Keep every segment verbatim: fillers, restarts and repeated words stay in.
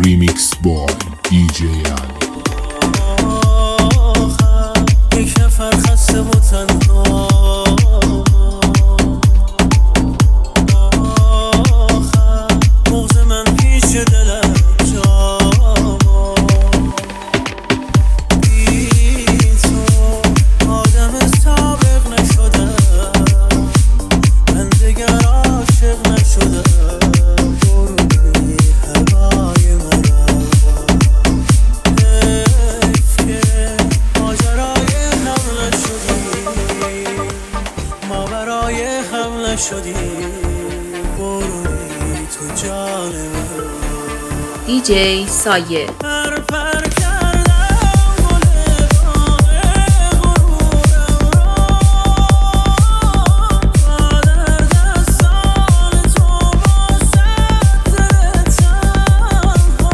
Remix boy دی جی علی. یک نفر خسته و تنها بغض من پیش دلم جا بی تو آدم سابق نشدم، من دگر عاشق نشدم. بردی هوای مرا، حیف که ماجرای هم نشدی، ما برای هم نشدی. بردی تو جان من. دی جی سایه. پر پر کردم گل باغ غرورم را، تا در دستان تو باشد دل تنها.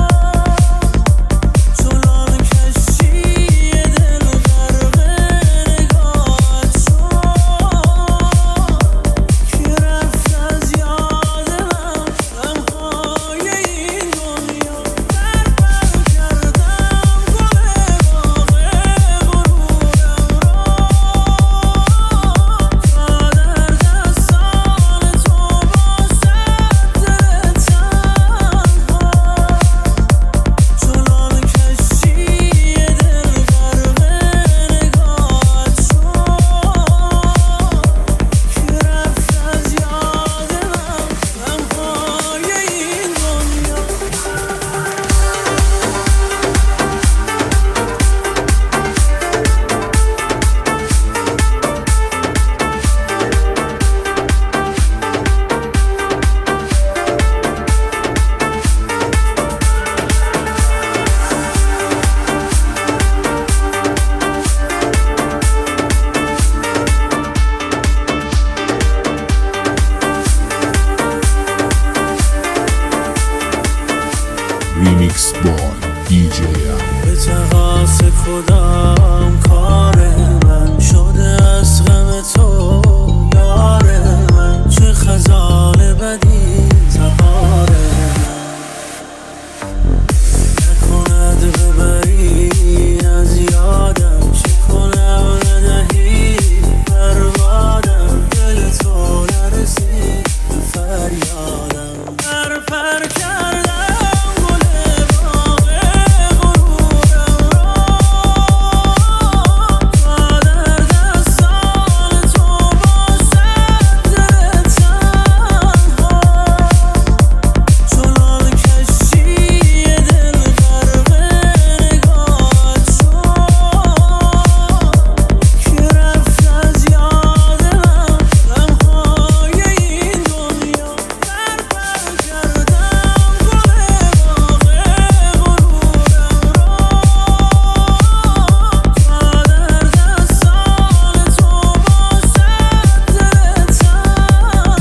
چنان کشتی دل غرق نگاهت شد که رفت از یاد من غمهای این دنیا. پر پر کردم گل باغ غرورم را، تا در دستان تو باشد دل تنها. چنان کشتی دل غرق نگاهت شد که رفت از یاد من غمهای این دنیا. Remix boy دی جی علی. به تقاص کدام کار من شده از غم تو یار من، چه خزان بدی تبار من. نکند ببری از یادم، چه کنم ندهی بربادم، دل تو نرسید به فریادم. پر پر کردم گل باغ غرورم را، تا در دستان تو باشد دل تنها. چنان کشتی دل غرق نگاهت شد که رفت از یاد من غمهای این دنیا. پر پر کردم گل باغ غرورم را، تا در دستان تو باشد دل تنها.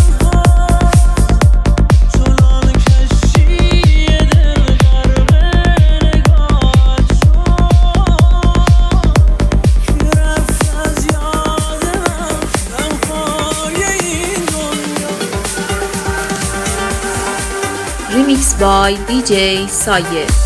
چنان کشتی دل غرق نگاهت شد که رفت از یاد من غمهای این دنیا. Remix by دی جی سایه.